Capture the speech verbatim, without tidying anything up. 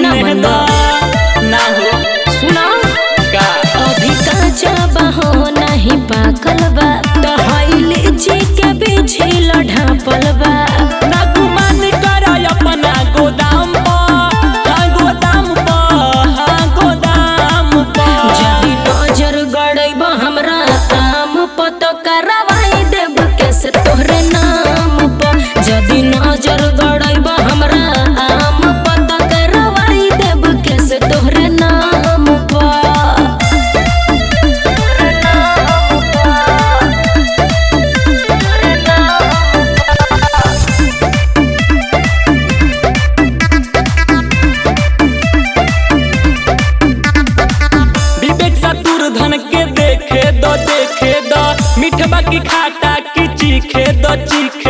सुने दा ना हो सुना का अभी काचा बहो नहीं पाकल बा दहाइले जी के बीछे ढापल बा ना गुमान कर अपना गोदाम पर हाँ गोदाम पर हाँ गोदाम पर जदी नजर गड़ब हमरा आम प तो करवाई देब कैसे तोहरे नाम प जदी नजर गड़ब हमरा आम प तो करवाई देब कैसे तोहरे नाम प विवेक सतुर धन के देखे दो देखे दो मीठबा की खाटा की चीखे दो चीखे